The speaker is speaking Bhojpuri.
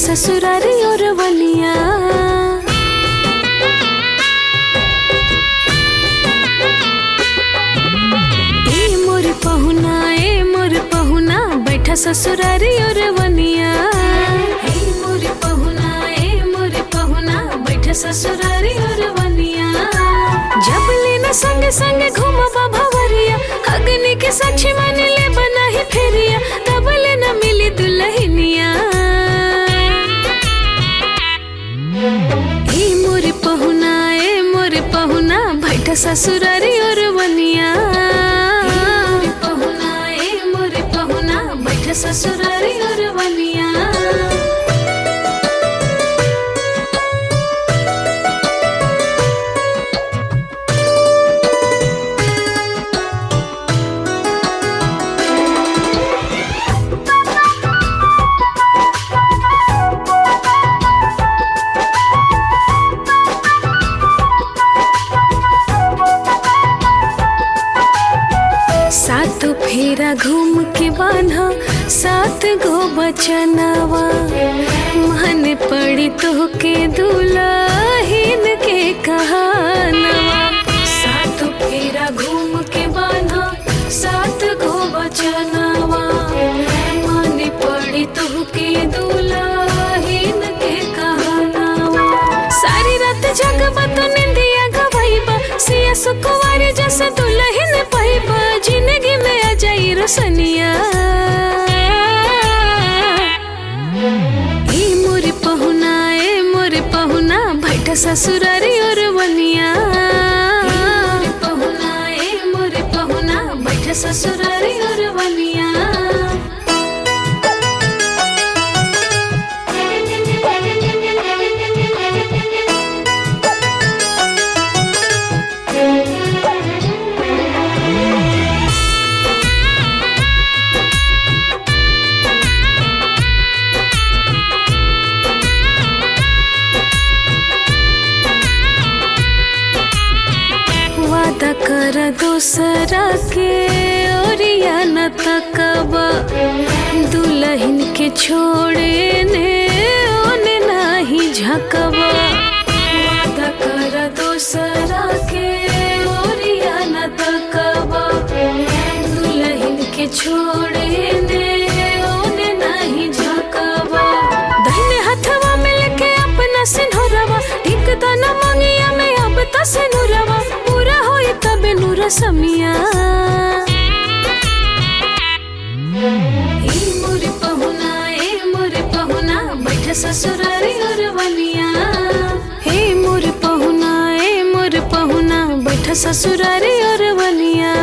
ससुरारी और वनिया। ए मोर पहुना बैठा ससुरारी और वनिया। ए मोर पहुना बैठा ससुरारी और वनिया। जब लेना संग संग घूमबा भवरिया, अग्नि के साक्षी मान ले बना ही फेरिया, तब लेना मिली दुल्हनिया। ए मोर पहुना बैठा ससुरारी और वनिया। ए मोर पहुना बैठा ससुरारी और वनिया। सात फेरा घूम के बांधा 7 गो बचनवा, मन पड़ी तो के दुल्हन के कहानवा। 7 फेरा घूम के बांधा 7 गो बचनवा, मन पड़ी तो के दुल्हन के कहानवा। सारी रात जगबा तो निंदिया गवाइबा, सिया सुकुवारी जैसे दुल्हन पाइबा, जिंदगी में आ जाई रोशनिया। ए मोर पहुना बैठा ससुरारी और वनिया। ए मोर पहुना बैठा ससुरारी और वनिया। वादा कर दूसरा के ओरिया न तकबा, दुल्हन के छोड़े ने ओने नाही झकबा। वादा कर दूसरा के ओरिया न तकबा, दुल्हन के छोड़े ने ओने नाही झकबा। दाहिने हाथवा में लेके अपना सिंदूरवा, ठीक दाना मंगिया में अब त सिंदूरवा, पूरा होई तबे नूर समिया। ए मोर पहुना बैठा ससुरारी और वनिया। ए मोर पहुना बैठा ससुरारी और वनिया।